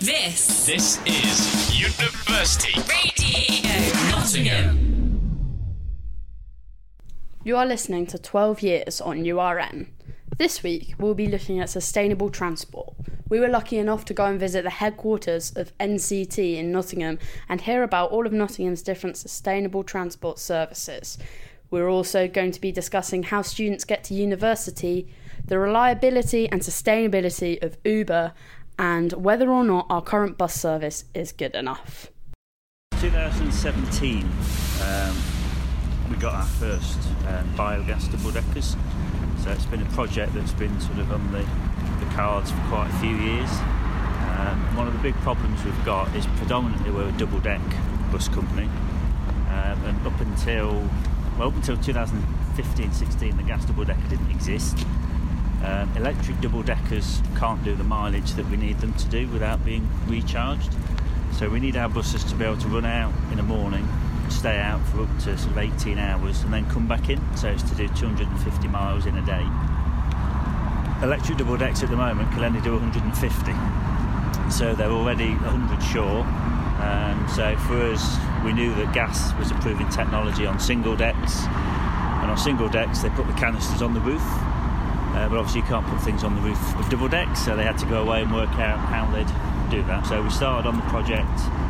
This is University Radio Nottingham. You are listening to 12 Years on URN. This week, we'll be looking at sustainable transport. We were lucky enough to go and visit the headquarters of NCT in Nottingham and hear about all of Nottingham's different sustainable transport services. We're also going to be discussing how students get to university, the reliability and sustainability of Uber, and whether or not our current bus service is good enough. 2017, we got our first biogas double-deckers. So it's been a project that's been sort of on the cards for quite a few years. One of the big problems we've got is predominantly we're a double-deck bus company, and up until 2015-16 the gas double-decker didn't exist. Electric double-deckers can't do the mileage that we need them to do without being recharged. So we need our buses to be able to run out in the morning, stay out for up to sort of 18 hours and then come back in. So it's to do 250 miles in a day. Electric double-decks at the moment can only do 150. So they're already 100 short. So for us, we knew that gas was a proven technology on single decks. And on single decks, they put the canisters on the roof. But obviously you can't put things on the roof of double decks, so they had to go away and work out how they'd do that. So we started on the project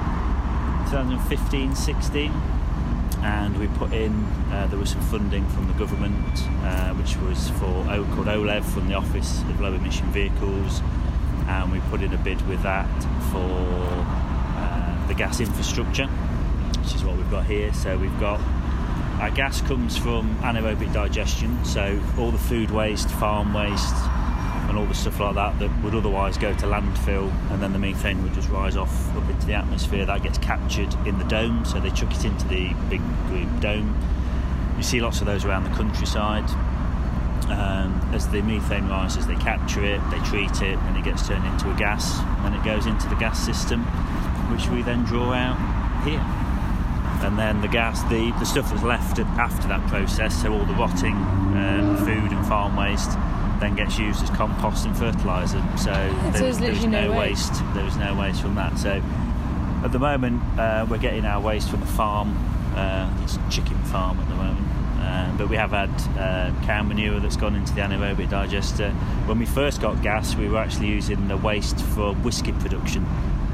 2015-16, and we put in, there was some funding from the government, which was called OLEV, from the Office of Low Emission Vehicles, and we put in a bid with that for the gas infrastructure, which is what we've got here. So we've got, our gas comes from anaerobic digestion, so all the food waste, farm waste and all the stuff like that would otherwise go to landfill, and then the methane would just rise off up into the atmosphere. That gets captured in the dome, so they chuck it into the big green dome. You see lots of those around the countryside. As the methane rises, they capture it, they treat it, and it gets turned into a gas, and then it goes into the gas system, which we then draw out here. And then the gas, the stuff that's left after that process, so all the rotting food and farm waste, then gets used as compost and fertiliser. So there's no waste. There was no waste from that. So at the moment, we're getting our waste from the farm. It's a chicken farm at the moment. But we have had cow manure that's gone into the anaerobic digester. When we first got gas, we were actually using the waste for whiskey production.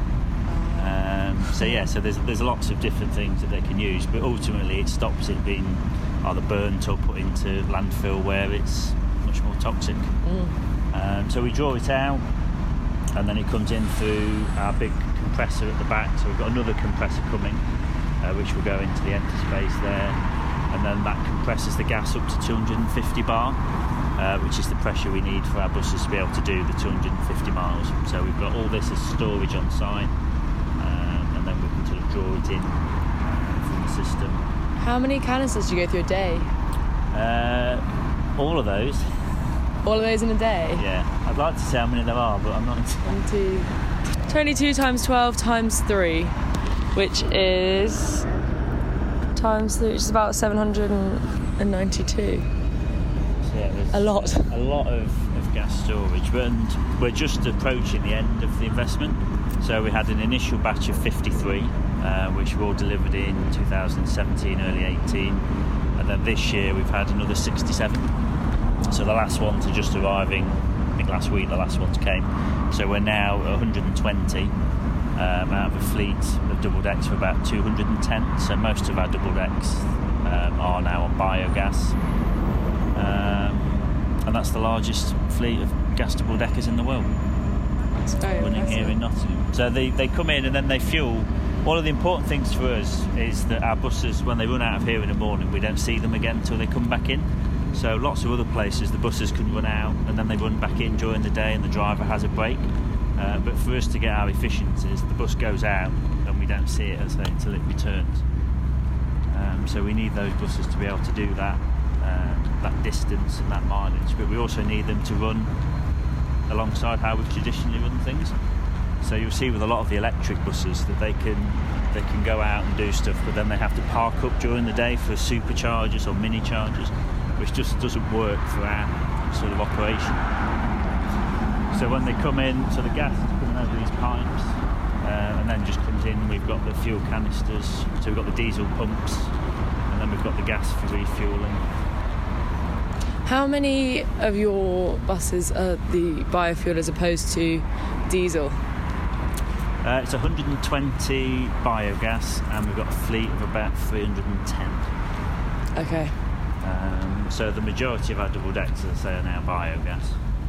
So there's lots of different things that they can use, but ultimately it stops it being either burnt or put into landfill where it's much more toxic. So we draw it out, and then it comes in through our big compressor at the back. So we've got another compressor coming, which will go into the empty space there, and then that compresses the gas up to 250 bar, which is the pressure we need for our buses to be able to do the 250 miles. So we've got all this as storage on site. Then we can sort of draw it in from the system. How many canisters do you go through a day? All of those. All of those in a day? Yeah. I'd like to say how many there are, but I'm not... 22 times 12 times 3, which is... times 3, which is about 792. So yeah, a lot of gas storage, and we're just approaching the end of the investment. So we had an initial batch of 53, which were all delivered in 2017, early 18, and then this year we've had another 67. So the last ones are just arriving. I think last week the last ones came. So we're now at 120 out of a fleet of double decks for about 210. So most of our double decks are now on biogas, and that's the largest fleet of gas double deckers in the world. Running here in Nottingham. So they come in and then they fuel. One of the important things for us is that our buses, when they run out of here in the morning, we don't see them again until they come back in. So lots of other places the buses can run out and then they run back in during the day and the driver has a break. But for us to get our efficiencies, the bus goes out and we don't see it, until it returns. So we need those buses to be able to do that distance and that mileage. But we also need them to run alongside how we've traditionally run things. So you'll see with a lot of the electric buses that they can go out and do stuff, but then they have to park up during the day for superchargers or mini chargers, which just doesn't work for our sort of operation. So when they come in, so the gas is coming over these pipes, and then just comes in. We've got the fuel canisters, so we've got the diesel pumps, and then we've got the gas for refuelling. How many of your buses are the biofuel as opposed to diesel? It's 120 biogas, and we've got a fleet of about 310. Okay. So the majority of our double decks, as I say, are now biogas.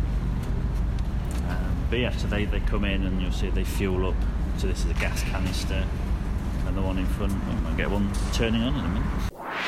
But yeah, so they come in and you'll see they fuel up. So this is a gas canister, and the one in front, I'll get one turning on in a minute.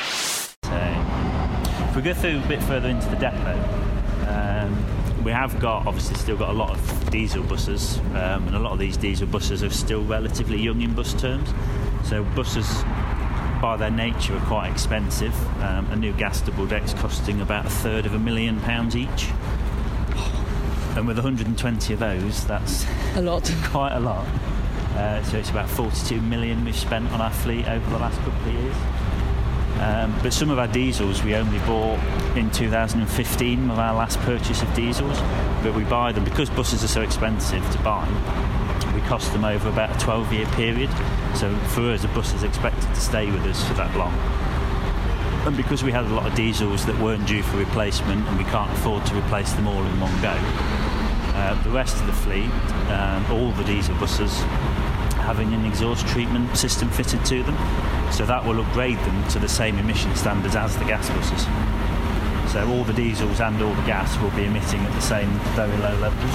So if we go through a bit further into the depot, we have got, obviously still got a lot of diesel buses, and a lot of these diesel buses are still relatively young in bus terms. So buses, by their nature, are quite expensive. A new gas double deck's costing about £250,000 each. And with 120 of those, that's A lot. quite a lot. So it's about 42 million we've spent on our fleet over the last couple of years. But some of our diesels we only bought in 2015 with our last purchase of diesels. But we buy them, because buses are so expensive to buy, we cost them over about a 12-year period. So for us, a bus is expected to stay with us for that long. And because we had a lot of diesels that weren't due for replacement and we can't afford to replace them all in one go, the rest of the fleet, all the diesel buses, having an exhaust treatment system fitted to them, so that will upgrade them to the same emission standards as the gas buses. So all the diesels and all the gas will be emitting at the same very low levels.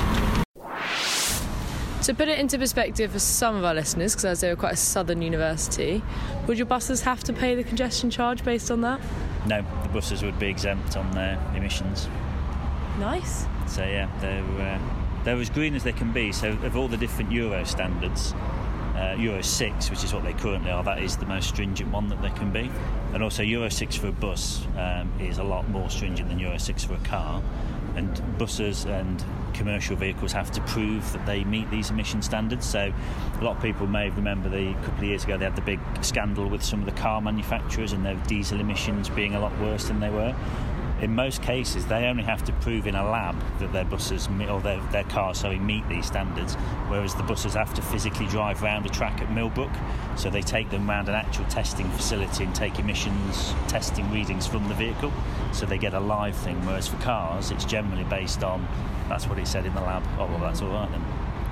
To put it into perspective for some of our listeners, because as they were quite a southern university, would your buses have to pay the congestion charge based on that? No, the buses would be exempt on their emissions. Nice. So yeah, they're as green as they can be. So of all the different Euro standards, Euro 6, which is what they currently are, that is the most stringent one that they can be. And also Euro 6 for a bus is a lot more stringent than Euro 6 for a car. And buses and commercial vehicles have to prove that they meet these emission standards. So a lot of people may remember a couple of years ago they had the big scandal with some of the car manufacturers and their diesel emissions being a lot worse than they were. In most cases, they only have to prove in a lab that their buses or their cars meet these standards, whereas the buses have to physically drive around a track at Millbrook. So they take them around an actual testing facility and take emissions testing readings from the vehicle, so they get a live thing. Whereas for cars, it's generally based on, that's what it said in the lab. Oh, well, that's all right then.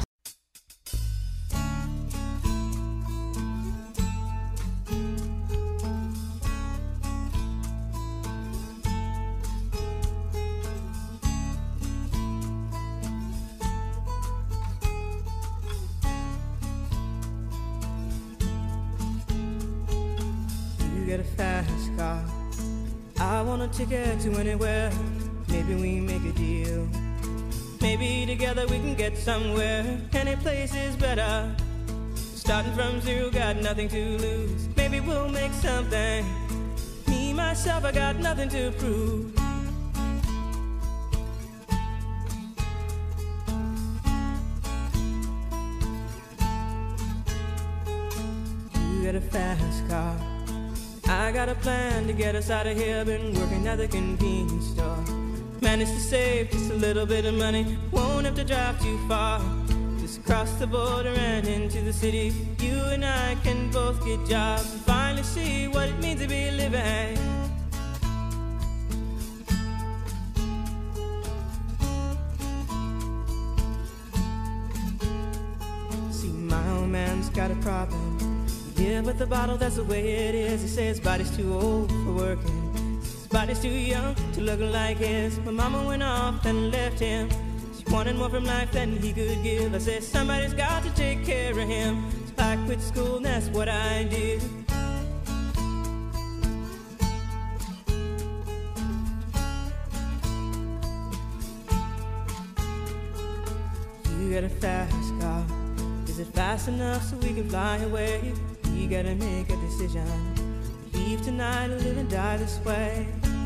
Get a fast car, I want a ticket to anywhere. Maybe we make a deal. Maybe together we can get somewhere. Any place is better. Starting from zero, got nothing to lose. Maybe we'll make something. Me, myself, I got nothing to prove. You got a fast car, I got a plan to get us out of here. Been working at the convenience store. Managed to save just a little bit of money. Won't have to drive too far. Just cross the border and into the city. You and I can both get jobs and finally see what it means to be living. See, my old man's got a problem. Yeah, but the bottle, that's the way it is. He says his body's too old for working. His body's too young to look like his. My mama went off and left him. She wanted more from life than he could give. I said, somebody's got to take care of him. So I quit school and that's what I did. You got a fast car. Is it fast enough so we can fly away? We gotta make a decision. Leave tonight or live and die this way.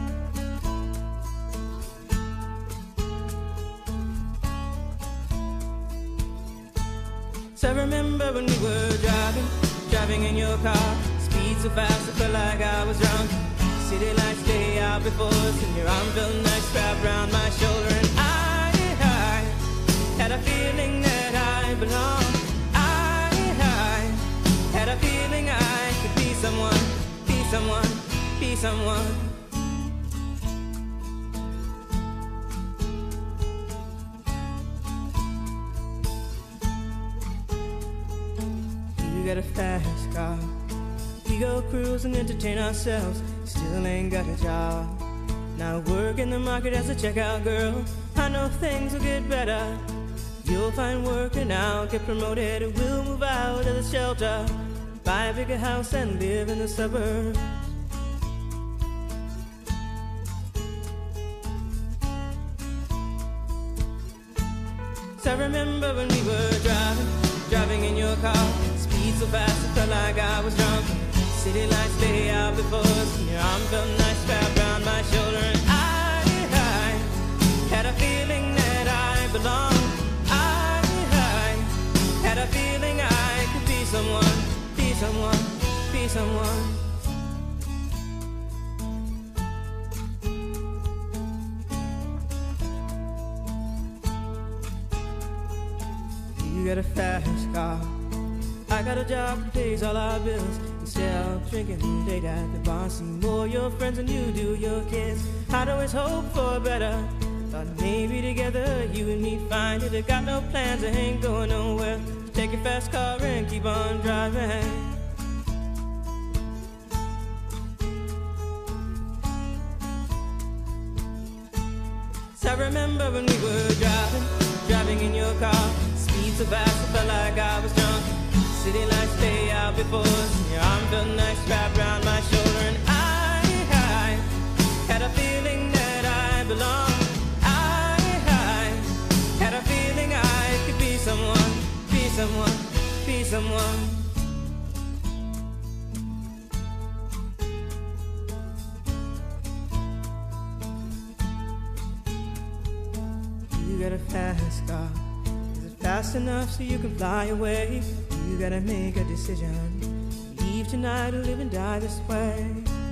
So I remember when we were driving in your car. Speed so fast I felt like I was drunk. City lights lay out before us, and your arm felt nice wrapped around my shoulder. And I had a feeling that I belonged. I Had a feeling I could be someone, be someone, be someone. You got a fast car. We go cruise and entertain ourselves. Still ain't got a job. Now work in the market as a checkout girl. I know things will get better. You'll find work and I'll get promoted. We'll move out of the shelter, buy a bigger house and live in the suburbs. So I remember when we were driving in your car. Speed so fast it felt like I was drunk. City lights lay out before us, and your arm felt nice wrapped around my shoulder. And I had a feeling that I belonged. I had a feeling I could be someone, be someone, be someone. You got a fast car. I got a job that pays all our bills. Instead of drinking late at the bar, see more your friends than you do your kids. I'd always hope for better. Thought maybe together you and me find it. I got no plans, I ain't going nowhere. So take your fast car and keep on driving. So I remember when we were driving in your car. Speed so fast it felt like I was drunk. City lights lay out before us, and your arm felt nice wrapped around my shoulder. And I had a feeling that I belonged. I had a feeling I could be someone, be someone, be someone. You got a fast car. Is it fast enough so you can fly away? You gotta make a decision. Leave tonight or live and die this way.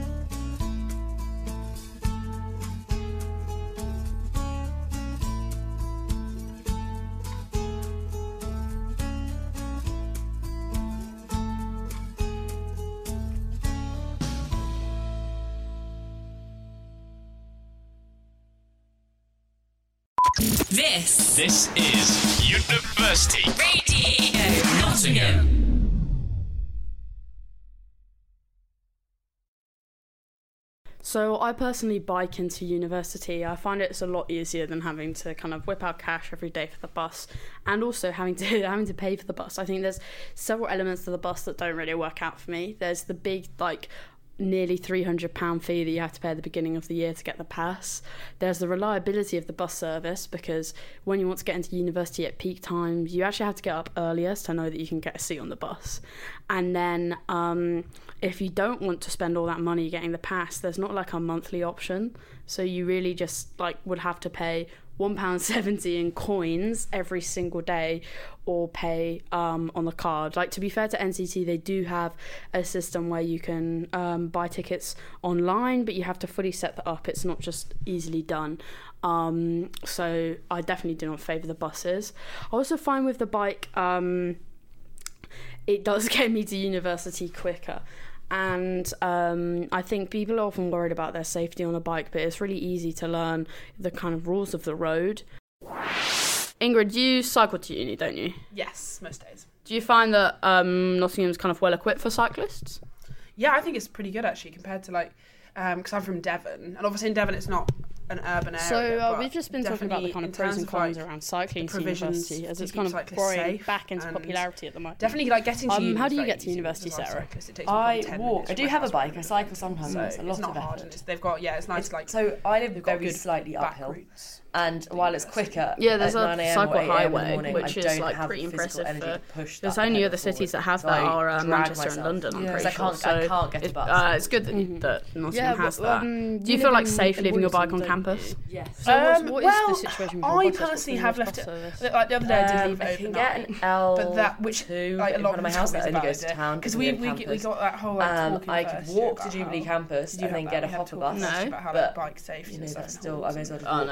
This is University Radio Nottingham. So I personally bike into university. I find it's a lot easier than having to kind of whip out cash every day for the bus, and also having to pay for the bus. I think there's several elements to the bus that don't really work out for me. There's the big, like, nearly £300 fee that you have to pay at the beginning of the year to get the pass. There's the reliability of the bus service, because when you want to get into university at peak times, you actually have to get up earlier to know that you can get a seat on the bus. And then if you don't want to spend all that money getting the pass, there's not like a monthly option, so you really just would have to pay £1.70 in coins every single day, or pay on the card. Like, to be fair to NCT, they do have a system where you can buy tickets online, but you have to fully set that up. It's not just easily done. So I definitely do not favour the buses. I also find with the bike, it does get me to university quicker. And I think people are often worried about their safety on a bike, but it's really easy to learn the kind of rules of the road. Ingrid, you cycle to uni, don't you? Yes, most days. Do you find that Nottingham's kind of well equipped for cyclists? Yeah, I think it's pretty good actually, compared to because I'm from Devon, and obviously in Devon it's not an urban area. So we've just been talking about the kind of pros and cons around cycling to university, as it's kind of growing back into popularity at the moment. Definitely getting to university. How do you get to university, Sarah? I walk. I do have a bike. I cycle sometimes. So it's a lot not of hard, effort. and they've got it's nice So I live very slightly uphill. And while it's quicker, there's at 9 a a.m. cycle or 8 a.m. in the highway, morning, which I is don't have pretty the physical impressive. energy to push There's that only pedal other cities that have so that I are drag Manchester myself. and London. I'm pretty I sure. can't get a bus. It's good that Nottingham has that. Do you feel like safe leaving your bike on campus? Yes. So what is the situation with I your bus? personally have left it. Like the other day, I did leave it I overnight. can get an L2 but that which in a lot front of my house that only goes to town because we got that whole talking I could walk to Jubilee campus and then get a hopper bus. No, about how bike safety. That's still I may as well no, walk to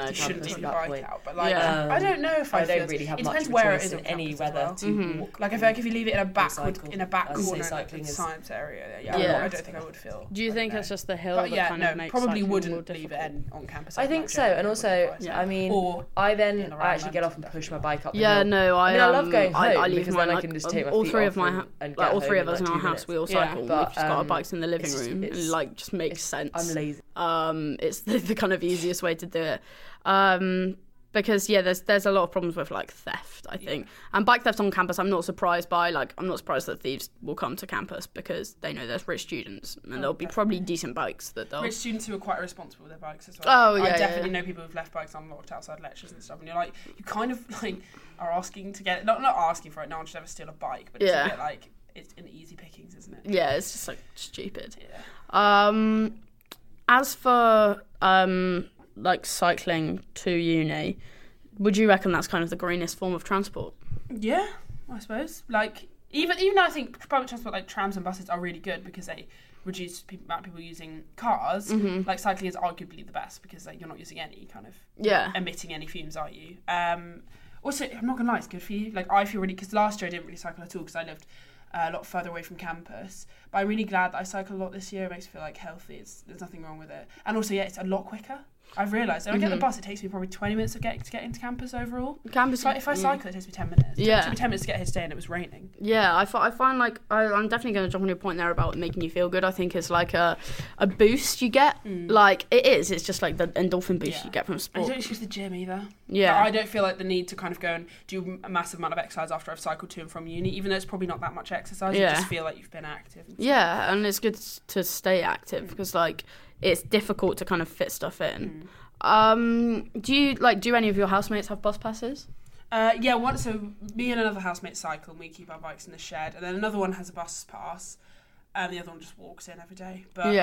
taking the that bike point. out, but like I don't know if I don't really have it much depends of a where it choice is in on any campus weather as well. to walk. Like I feel like if you leave it in a back cycle. corner, like cycling the is- science area, Yeah. I don't think I would feel. Do you think it's just the hill But that yeah, kind no, of makes probably cycling wouldn't more leave difficult? it on campus. I think so, and also, I mean, Or I in then and I around actually get off and London, push my bike up the Yeah, hill. no, I mean, I love going home I leave because mine, then I like, can just take my all feet three off of my and like get all three home of us in like our 2 house, we all minutes. cycle. But, We've just got our bikes in the living it's just- room, and it's- like just makes sense. I'm lazy. It's the kind of easiest way to do it. Because there's a lot of problems with like theft, I think, and bike theft on campus. I'm not surprised by. Like, I'm not surprised that thieves will come to campus because they know there's rich students and there'll be probably decent bikes that they'll. Rich students who are quite responsible with their bikes as well. Oh, yeah, I definitely yeah. know people who've left bikes unlocked outside lectures and stuff, and you're like, you kind of like are asking to get it, not asking for it. No one should ever steal a bike, but it's a bit like it's an easy pickings, isn't it? Yeah, it's just like stupid. Yeah. As for like cycling to uni, would you reckon that's kind of the greenest form of transport? Yeah, I suppose. Like even though I think public transport like trams and buses are really good because they reduce the amount of people using cars. Like cycling is arguably the best because like, you're not using any kind of emitting any fumes, are you? Also, I'm not gonna lie, it's good for you. Like I feel really because last year I didn't really cycle at all because I lived a lot further away from campus. But I'm really glad that I cycle a lot this year. It makes me feel like healthy. There's nothing wrong with it. And also, it's a lot quicker. I've realised. When I get the bus, it takes me probably 20 minutes to get into campus overall. Campus. If I cycle, it takes me 10 minutes. Yeah. It took me 10 minutes to get here today and it was raining. Yeah, I find like I'm definitely going to jump on your point there about making you feel good. I think it's like a boost you get. Like it is. It's just like the endorphin boost you get from I sport. don't use the gym either. Yeah. Like, I don't feel like the need to kind of go and do a massive amount of exercise after I've cycled to and from uni, even though it's probably not that much exercise. You just feel like you've been active. Yeah, and it's good to stay active because like it's difficult to kind of fit stuff in. Do any of your housemates have bus passes? Yeah, so me and another housemate cycle and we keep our bikes in the shed, and then another one has a bus pass, and the other one just walks in every day. But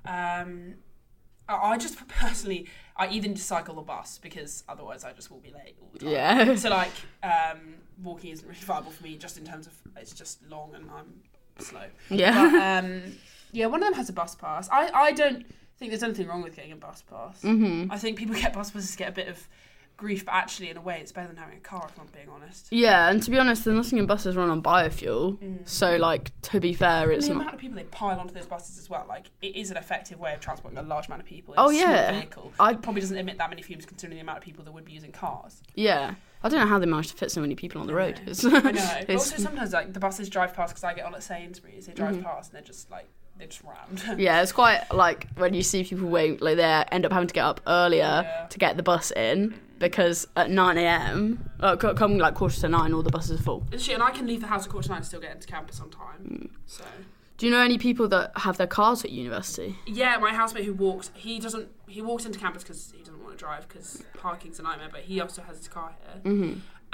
I just personally, I either need to cycle or bus because otherwise I just will be late all the time. Yeah. So like, walking isn't really viable for me just in terms of it's just long and I'm slow. Yeah. But, yeah, one of them has a bus pass. I don't think there's anything wrong with getting a bus pass. I think people get bus passes get a bit of grief, but actually in a way it's better than having a car if I'm being honest. Yeah, and to be honest, the Nottingham buses run on biofuel, so like to be fair, it's the not. amount of people they pile onto those buses as well. Like it is an effective way of transporting a large amount of people in Oh, a yeah. small vehicle. It probably doesn't emit that many fumes considering the amount of people that would be using cars. Yeah, I don't know how they managed to fit so many people on the road. I know. But also sometimes like the buses drive past because I get on at Sainsbury's. They drive past and they're just rammed. Yeah, it's quite like when you see people wait, like they end up having to get up earlier to get the bus in because at 9 a.m, coming like 9:15, all the buses are full. And I can leave the house at 9:15 and still get into campus on time. So. Do you know any people that have their cars at university? Yeah, my housemate who walks, he walks into campus because he doesn't want to drive because parking's a nightmare, but he also has his car here.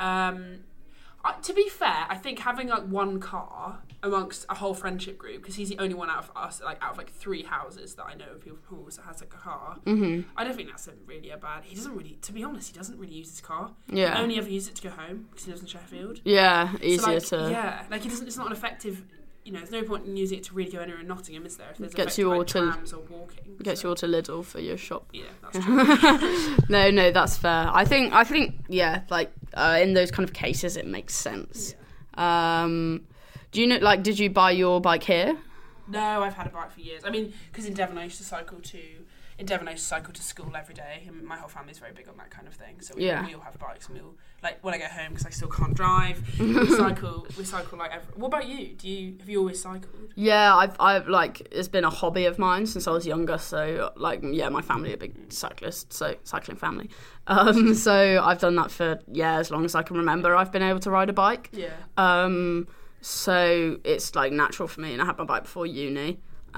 To be fair, I think having like one car amongst a whole friendship group, because he's the only one out of us, like out of like 3 houses that I know of people who also has like a car. I don't think that's really a bad. He doesn't really, to be honest, he doesn't really use his car. Yeah. He only ever uses it to go home because he lives in Sheffield. Yeah, easier so, like, to. Yeah, like he doesn't. It's not an effective. There's no point in using it to really go anywhere in Nottingham, is there? If there's Gets you all to trams or walking. Gets you all to Lidl for your shop. Yeah, that's true. No, that's fair. I think yeah, like in those kind of cases, it makes sense. Yeah. Do you know? Like, did you buy your bike here? No, I've had a bike for years. I mean, because in Devon I used to cycle to school every day, and my whole family's very big on that kind of thing. So we all have bikes, and we all like when I get home because I still can't drive. we cycle like every. What about you? Have you always cycled? Yeah, I've like it's been a hobby of mine since I was younger. So like my family are big cyclists, so cycling family. So I've done that for as long as I can remember. I've been able to ride a bike. Yeah. So it's like natural for me, and I had my bike before uni.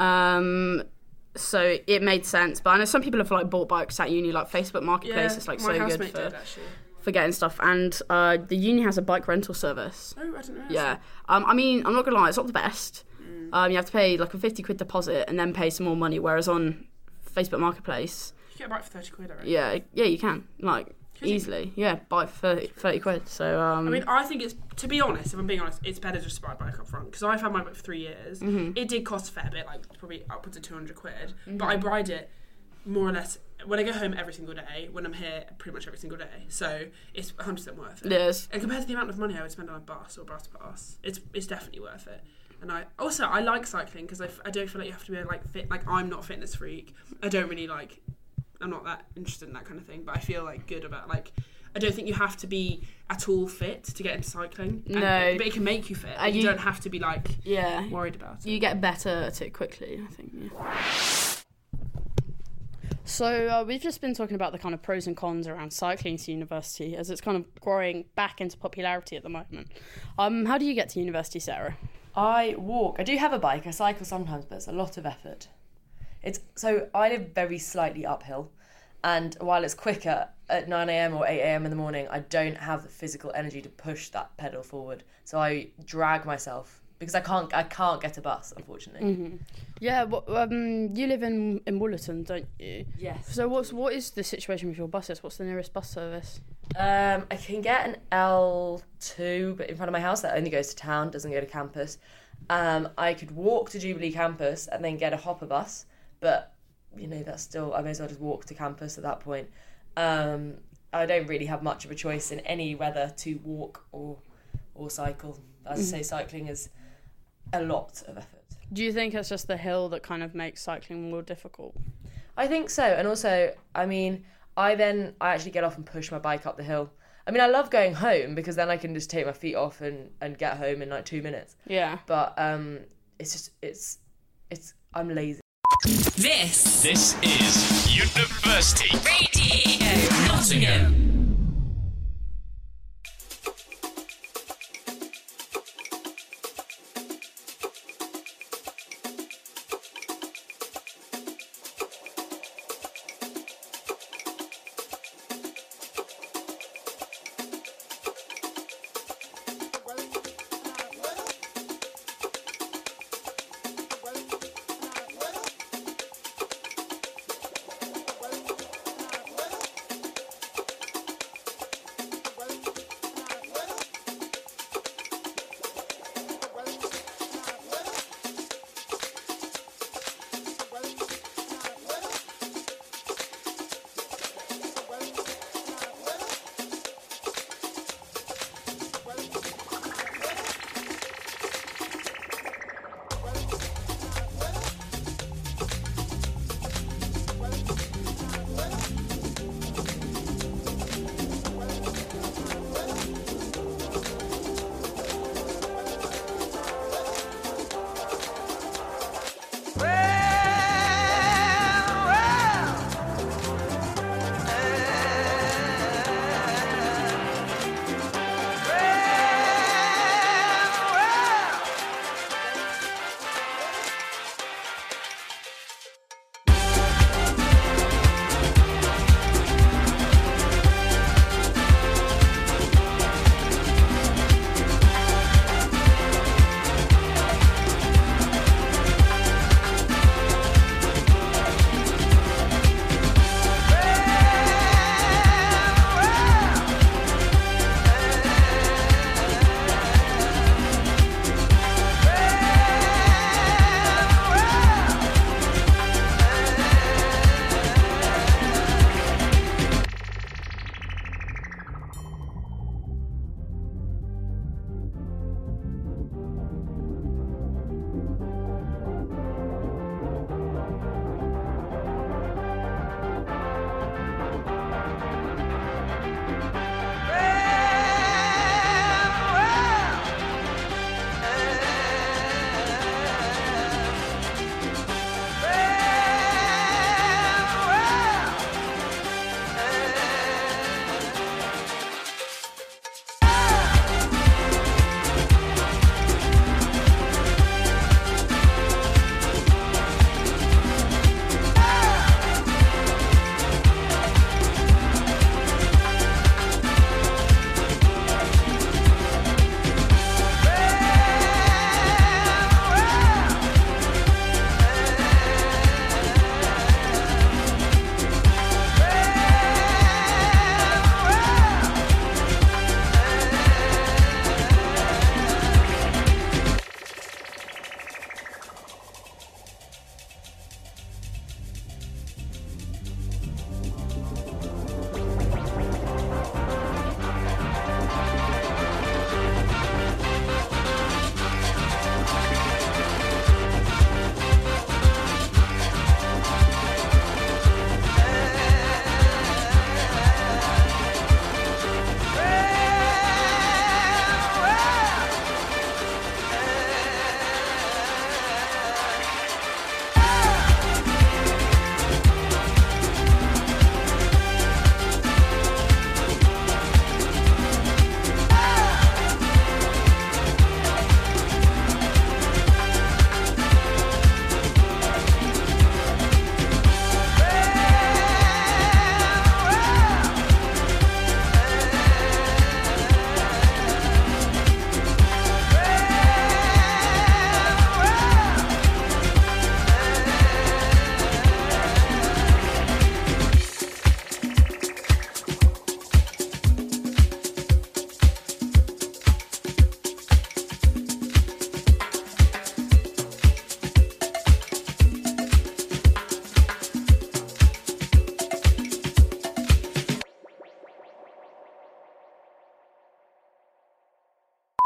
So it made sense, but I know some people have like bought bikes at uni, like Facebook Marketplace. It's like so good for getting stuff, and the uni has a bike rental service. Oh, I didn't know. Yeah, I mean, I'm not gonna lie, it's not the best. You have to pay like a £50 deposit and then pay some more money, whereas on Facebook Marketplace, you get a bike for £30, I reckon. Yeah, you can easily. Yeah, buy for £30. So I mean, I think it's, to be honest, if I'm being honest, it's better just to buy a bike up front because I've had my bike for 3 years. It did cost a fair bit, like probably upwards of £200, but I ride it more or less when I go home every single day, when I'm here pretty much every single day, so it's 100% worth it. Yes. And compared to the amount of money I would spend on a bus or bus pass, it's definitely worth it. And I like cycling because I don't feel like you have to be like fit. Like, I'm not a fitness freak. I'm not that interested in that kind of thing. But I feel like good about like. I don't think you have to be at all fit to get into cycling. No. But it can make you fit. You don't have to be like worried about it. You get better at it quickly, I think. Yeah. So we've just been talking about the kind of pros and cons around cycling to university, as it's kind of growing back into popularity at the moment. How do you get to university, Sarah? I walk. I do have a bike. I cycle sometimes, but it's a lot of effort. So I live very slightly uphill, and while it's quicker at 9 a.m. or 8 a.m. in the morning, I don't have the physical energy to push that pedal forward. So I drag myself because I can't get a bus, unfortunately. Mm-hmm. Yeah, you live in Woollerton, don't you? Yes. So what is the situation with your buses? What's the nearest bus service? I can get an L2, but in front of my house that only goes to town, doesn't go to campus. I could walk to Jubilee campus and then get a hopper bus, but that's still, I may as well just walk to campus at that point. I don't really have much of a choice in any weather to walk or cycle. As I say, cycling is a lot of effort. Do you think it's just the hill that kind of makes cycling more difficult? I think so. And also, I actually get off and push my bike up the hill. I love going home because then I can just take my feet off and get home in like 2 minutes. Yeah. But I'm lazy. This is University Radio Nottingham.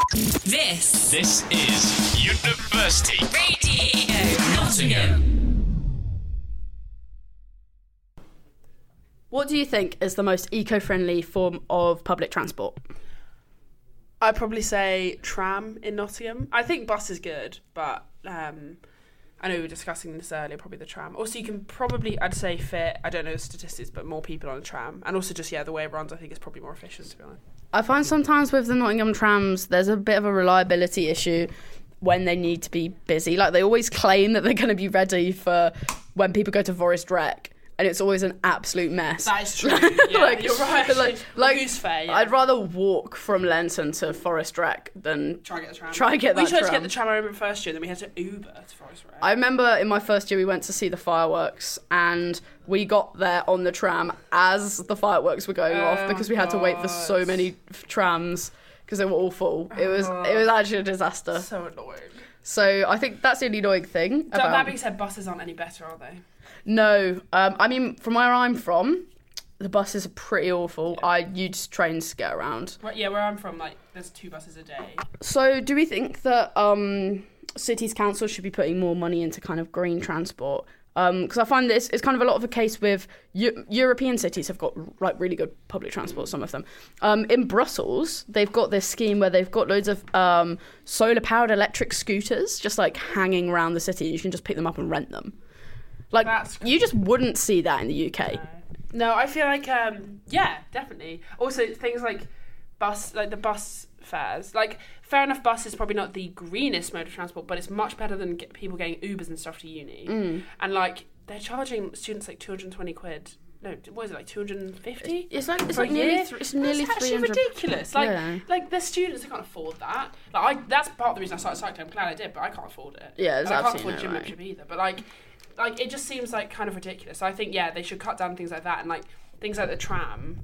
This is University Radio Nottingham. What do you think is the most eco-friendly form of public transport? I'd probably say tram in Nottingham. I think bus is good, but I know we were discussing this earlier, probably the tram. Also, you can probably, I'd say, fit, I don't know the statistics, but more people on a tram. And also just, the way it runs, I think is probably more efficient, to be honest. I find sometimes with the Nottingham trams, there's a bit of a reliability issue when they need to be busy. Like, they always claim that they're going to be ready for when people go to Forest Rec. And it's always an absolute mess. That is true. Yeah, you're right. Like Goose Fair, yeah. I'd rather walk from Lenton to Forest Rec than try and get the tram. We tried to get the tram, I remember first year, then we had to Uber to Forest Rec. I remember in my first year we went to see the fireworks, and we got there on the tram as the fireworks were going off because we had to wait for so many trams because they were all full. It was actually a disaster. So annoying. So I think that's the only annoying thing. That being said, buses aren't any better, are they? No, I mean, from where I'm from, the buses are pretty awful. Yeah. I use trains to get around. Right, yeah, where I'm from, there's 2 buses a day. So, do we think that cities' councils should be putting more money into kind of green transport? Because I find this is kind of a lot of a case with European cities have got really good public transport. Some of them. In Brussels, they've got this scheme where they've got loads of solar-powered electric scooters just hanging around the city. You can just pick them up and rent them. You just wouldn't see that in the UK. No, I feel like, definitely. Also, things like the bus fares. Fair enough, bus is probably not the greenest mode of transport, but it's much better than people getting Ubers and stuff to uni. And, they're charging students, 220 quid. No, what is it, 250? It's nearly 300. It's actually ridiculous. The students, they can't afford that. That's part of the reason I started cycling. I'm glad I did, but I can't afford it. Yeah, it's I can't absolutely afford gym membership either. But, it just seems kind of ridiculous. So I think, they should cut down things like that and things like the tram.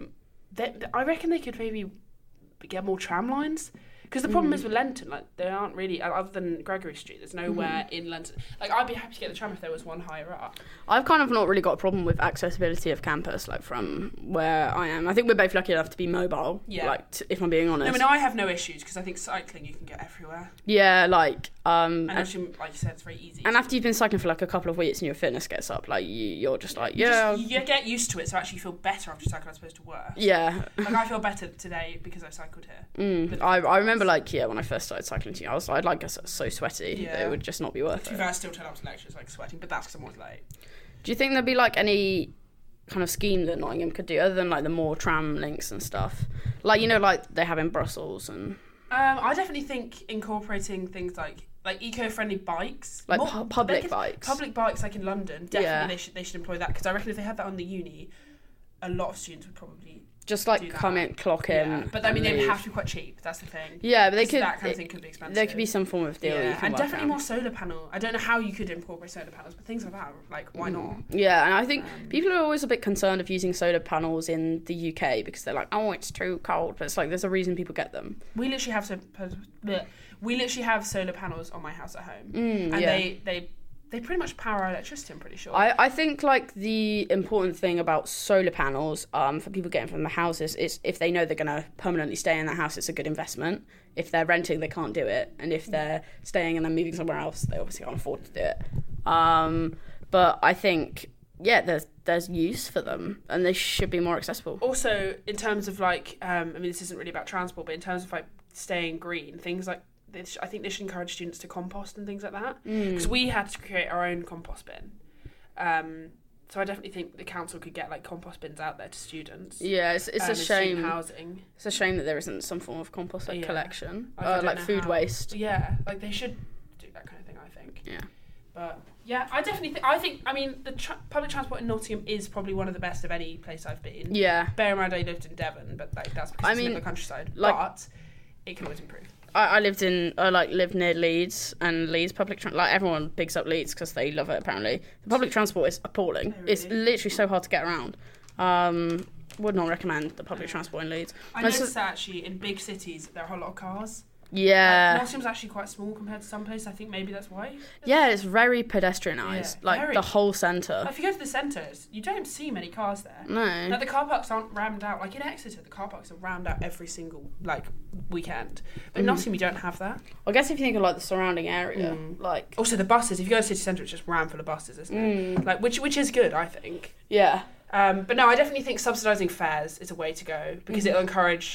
I reckon they could maybe get more tram lines. Because the problem is with Lenton, they aren't really, other than Gregory Street, there's nowhere in Lenton. I'd be happy to get the tram if there was one higher up. I've kind of not really got a problem with accessibility of campus, from where I am. I think we're both lucky enough to be mobile, if I'm being honest. I mean, I have no issues, because I think cycling you can get everywhere. Yeah, and actually, like you said, it's very easy. And after you've been cycling for, a couple of weeks and your fitness gets up, you're just you get used to it, so actually you feel better after cycling as opposed to worse. Yeah. I feel better today because I cycled here. I remember, when I first started cycling to you, I was so sweaty, it would just not be worth it. I still turn up to lectures sweating, but that's because I'm always late. Do you think there'd be any kind of scheme that Nottingham could do other than the more tram links and stuff? They have in Brussels and... I definitely think incorporating things like eco-friendly bikes, public bikes. Public bikes, in London. Definitely, they should employ that, because I reckon if they had that on the uni, a lot of students would probably just come in, clock in. Yeah, but I mean, they would have to be quite cheap. That's the thing. Yeah, but they could. That kind of thing could be expensive. There could be some form of deal. Yeah, and definitely more solar panel. I don't know how you could incorporate solar panels, but things like that, why not? Yeah, and I think people are always a bit concerned of using solar panels in the UK because they're it's too cold. But it's there's a reason people get them. We literally have solar panels on my house at home, and they pretty much power our electricity, I'm pretty sure. I think the important thing about solar panels for people getting from the houses is if they know they're going to permanently stay in that house, it's a good investment. If they're renting, they can't do it. And if they're staying and then moving somewhere else, they obviously can't afford to do it. But I think, there's use for them and they should be more accessible. Also, in terms of I mean, this isn't really about transport, but in terms of staying green, things I think they should encourage students to compost and things like that. Because we had to create our own compost bin. So I definitely think the council could get compost bins out there to students. Yeah, it's a shame. Housing. It's a shame that there isn't some form of compost collection, food waste. Yeah, they should do that kind of thing, I think. Yeah. But yeah, I definitely think. I mean, the public transport in Nottingham is probably one of the best of any place I've been. Yeah. Bear in mind, I lived in Devon, but that's because it's in the countryside. But it can always improve. I lived near Leeds, and Leeds public transport, everyone bigs up Leeds because they love it, apparently. The public transport is appalling. Oh, really? It's literally so hard to get around. Would not recommend the public transport in Leeds. I noticed that actually in big cities there are a lot of cars. Yeah. Nottingham's actually quite small compared to some places. I think maybe that's why. Yeah, it's very pedestrianised, Yeah, very. the whole centre. If you go to the centres, you don't see many cars there. No. Like the car parks aren't rammed out. Like in Exeter, the car parks are rammed out every single weekend. But in Nottingham, you don't have that. I guess if you think of the surrounding area, Also, the buses. If you go to city centre, it's just rammed full of buses, isn't it? Which is good, I think. yeah. But no, I definitely think subsidising fares is a way to go because it'll encourage.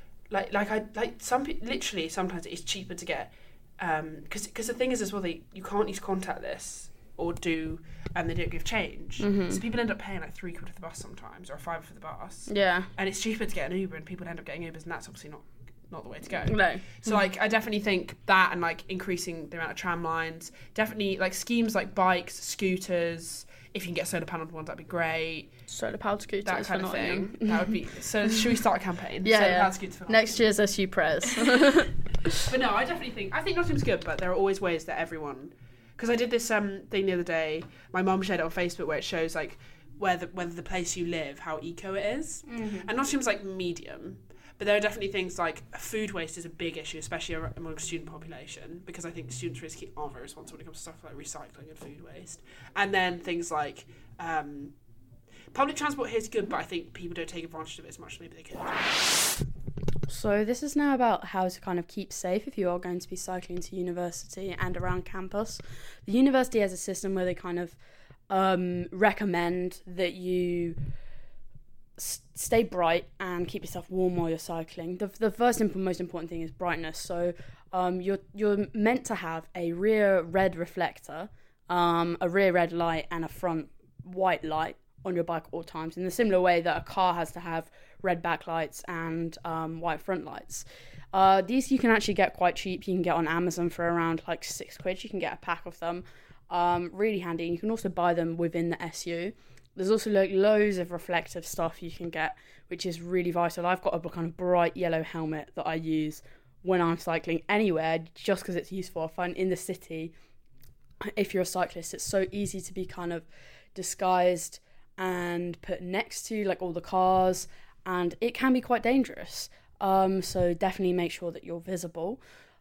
Literally sometimes it's cheaper to get because the thing is as well you can't use contactless or and they don't give change, so people end up paying like £3 for the bus sometimes or a £5 for the bus, and it's cheaper to get an Uber and people end up getting Ubers, and that's obviously not the way to go. No. So I definitely think that, and increasing the amount of tram lines, definitely schemes like bikes, scooters. If you can get solar panelled ones, that'd be great. Solar powered scooters, That kind of Nottingham. thing. That would be. So should we start a campaign? Yeah, Solar yeah. powered scooters for Next year's SU Press. But no, I think Nottingham's good, but there are always ways that everyone. Because I did this thing the other day. My mum shared it on Facebook where it shows whether the place you live, how eco it is. And Nottingham's medium. But there are definitely things like food waste is a big issue, especially among the student population, because I think students aren't very responsible when it comes to stuff like recycling and food waste. And then things like public transport here is good, but I think people don't take advantage of it as much as maybe they could. So this is now about how to kind of keep safe if you are going to be cycling to university and around campus. The university has a system where they kind of recommend that you stay bright and keep yourself warm while you're cycling. The first and most important thing is brightness. So you're meant to have a rear red reflector, a rear red light, and a front white light on your bike at all times, in the similar way that a car has to have red backlights and white front lights. These you can actually get quite cheap. You can get on Amazon for around £6. You can get a pack of them. Really handy. And you can also buy them within the SU. There's also loads of reflective stuff you can get, which is really vital. I've got a kind of bright yellow helmet that I use when I'm cycling anywhere, just because it's useful. I find in the city, if you're a cyclist, it's so easy to be kind of disguised and put next to all the cars, and it can be quite dangerous. So definitely make sure that you're visible.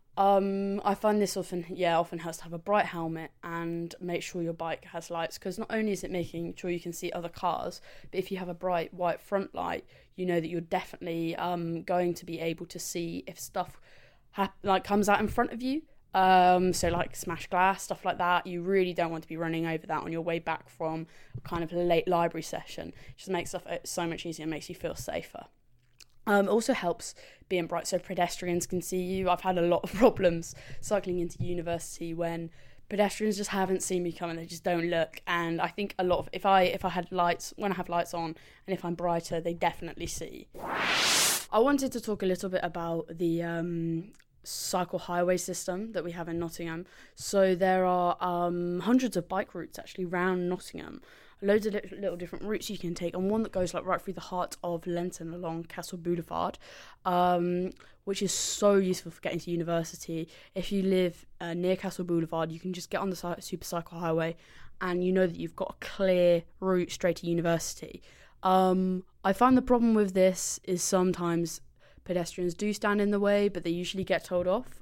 I find this often helps to have a bright helmet and make sure your bike has lights, because not only is it making sure you can see other cars, but if you have a bright white front light, you know that you're definitely going to be able to see if stuff comes out in front of you. So smashed glass, stuff like that. You really don't want to be running over that on your way back from kind of a late library session. It just makes stuff so much easier and makes you feel safer. It also helps being bright so pedestrians can see you. I've had a lot of problems cycling into university when pedestrians just haven't seen me coming. They just don't look. And I think a lot of if I had lights, when I have lights on, and if I'm brighter, they definitely see. I wanted to talk a little bit about the cycle highway system that we have in Nottingham. So there are hundreds of bike routes actually around Nottingham. Loads of little different routes you can take, and one that goes right through the heart of Lenton along Castle Boulevard, which is so useful for getting to university. If you live near Castle Boulevard, you can just get on the super cycle highway, and you know that you've got a clear route straight to university. I find the problem with this is sometimes pedestrians do stand in the way, but they usually get told off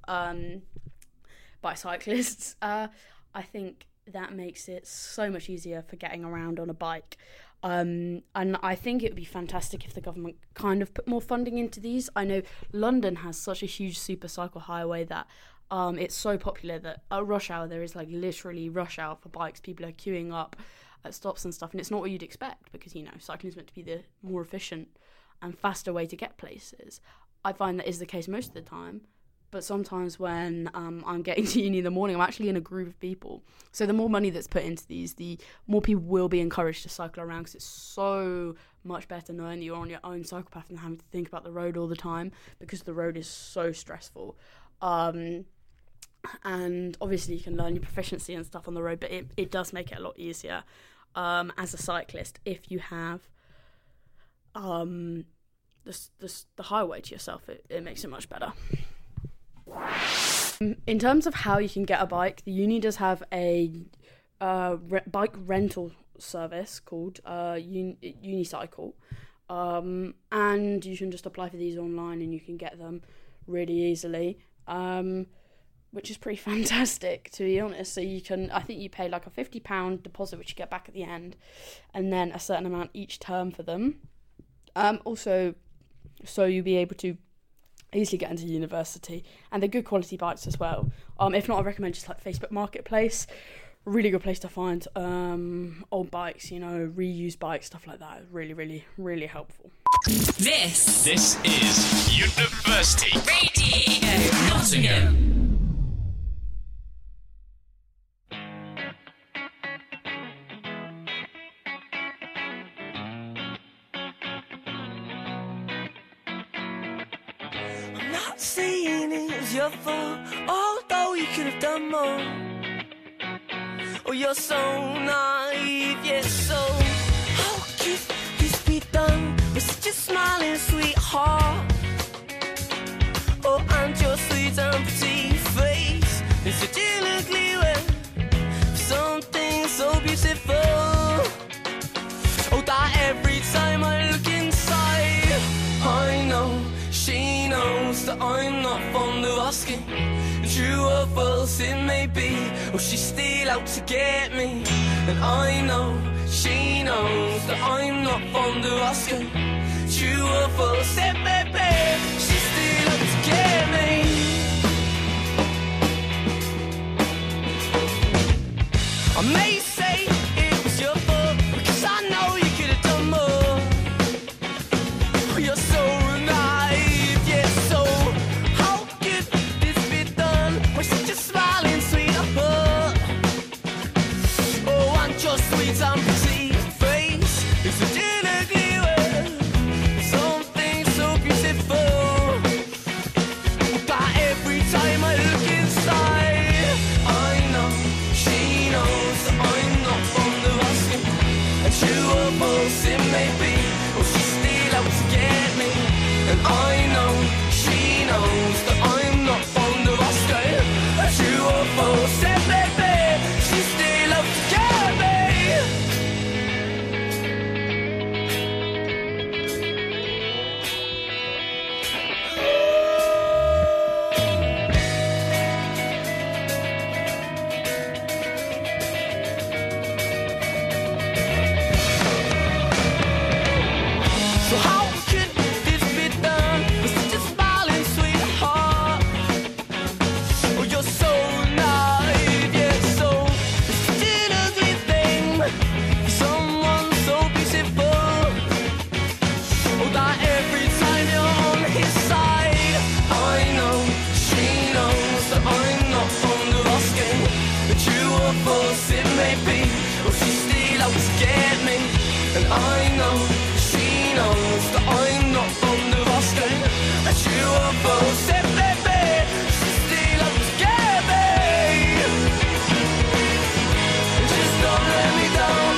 by cyclists. I think that makes it so much easier for getting around on a bike. And I think it would be fantastic if the government kind of put more funding into these. I know London has such a huge super cycle highway that it's so popular that at rush hour there is literally rush hour for bikes. People are queuing up at stops and stuff, and it's not what you'd expect because, cycling is meant to be the more efficient and faster way to get places. I find that is the case most of the time. But sometimes when I'm getting to uni in the morning, I'm actually in a group of people. So the more money that's put into these, the more people will be encouraged to cycle around, because it's so much better knowing that you're on your own cycle path than having to think about the road all the time, because the road is so stressful. And obviously you can learn your proficiency and stuff on the road, but it does make it a lot easier as a cyclist if you have the highway to yourself. It makes it much better. In terms of how you can get a bike, the uni does have a bike rental service called Unicycle, and you can just apply for these online and you can get them really easily. which is pretty fantastic, to be honest. So I think you pay like a £50 deposit, which you get back at the end, and then a certain amount each term for them. Also, so you'll be able to easily get into university, and they're good quality bikes as well. If not, I recommend just like Facebook Marketplace. Really good place to find old bikes, reused bikes, stuff like that. Really, really, really helpful. This is University Radio Nottingham. I'm not saying it's your fault, although you could have done more. Oh, you're so naive, yes, so how could this be done with such a smiling sweetheart? Oh, and your sweet and pretty face is such an ugly way for something so beautiful. Oh, that every time I look inside, I know she knows that I'm not fond of asking. True or false it may be, or she's still out to get me. And I know she knows that I'm not fond of asking. True or false it may be, she's still out to get me. I may say it was your fault, because I know you could have done more. Oh, you're so naive, yeah, so how could this be done with such a smiling sweetheart? Oh, and your sweet and pretty face is such an ugly way, something so beautiful, that every time I look inside, I know she knows that I'm not fond of asking. And true or false it may be, oh, she's still out to get me. And I know she knows that I'm not fond of asking. And true or false it may be, she's still out to get me. So how could this be done with such a smiling sweetheart? Oh, you're so naive, yeah, so it's such an ugly thing for someone so beautiful. Oh, that every time you're on his side, I know she knows that I'm not fond of asking. But true or false it may be, oh, she's still out to get me. And I know she knows that I'm not fond of asking. And true or false it may be, she's still out to get me. Just don't let me down.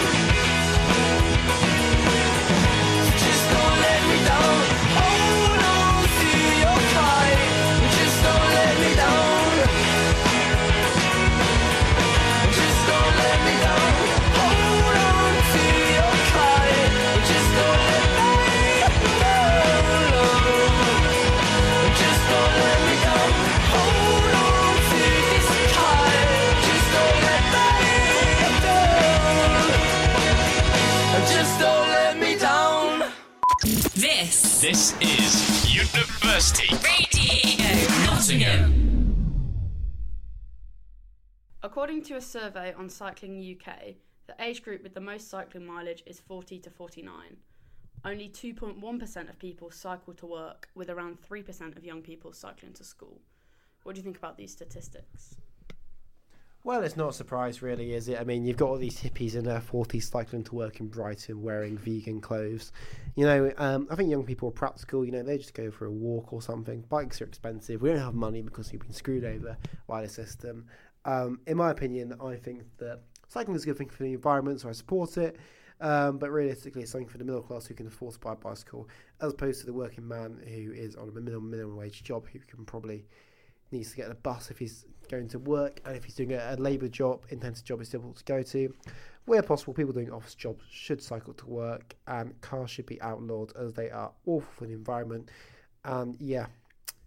Just don't let me down. Hold on to your kite. Just don't let me down. Just don't let me down. Hold on to your kite. Just don't let me down. Just don't let me down. Hold on to this kite. Just don't let me down. Just don't let me down. This is University Radio Nottingham. According to a survey on Cycling UK, the age group with the most cycling mileage is 40 to 49. Only 2.1% of people cycle to work, with around 3% of young people cycling to school. What do you think about these statistics? Well, it's not a surprise, really, is it? I mean, you've got all these hippies in their 40s cycling to work in Brighton, wearing vegan clothes. I think young people are practical. They just go for a walk or something. Bikes are expensive. We don't have money because we've been screwed over by the system. In my opinion, I think that cycling is a good thing for the environment, so I support it. But realistically, it's something for the middle class who can afford to buy a bicycle, as opposed to the working man who is on a minimum wage job, who can probably needs to get a bus if he's going to work, and if he's doing a labour job, intensive job is difficult to go to. Where possible, people doing office jobs should cycle to work, and cars should be outlawed, as they are awful for the environment. And yeah,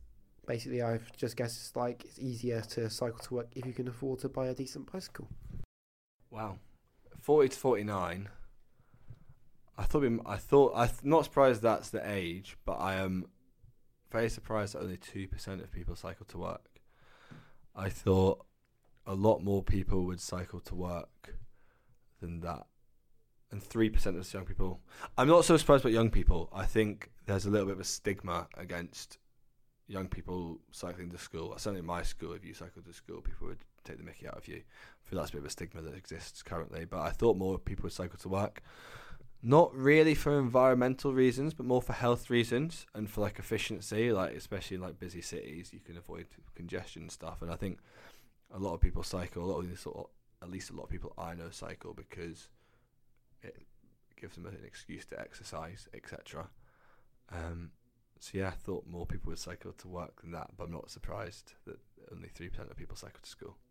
basically, I've just guessed it's like it's easier to cycle to work if you can afford to buy a decent bicycle. Wow, 40 to 49. I'm not surprised that's the age, but I am very surprised that only 2% of people cycle to work. I thought a lot more people would cycle to work than that. And 3% of young people. I'm not so surprised about young people. I think there's a little bit of a stigma against young people cycling to school. Certainly in my school, if you cycle to school, people would take the mickey out of you. I feel that's a bit of a stigma that exists currently. But I thought more people would cycle to work. Not really for environmental reasons, but more for health reasons and for like efficiency, like especially in like busy cities, you can avoid congestion and stuff. And I think a lot of people cycle, at least a lot of people I know cycle because it gives them an excuse to exercise, etc. So yeah, I thought more people would cycle to work than that, but I'm not surprised that only 3% of people cycle to school.